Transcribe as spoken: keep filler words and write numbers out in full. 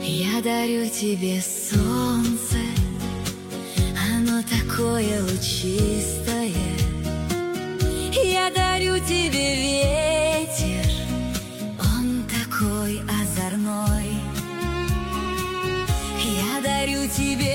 Я дарю тебе солнце, оно такое лучистое. Я дарю тебе ветер, он такой озорной. Я дарю тебе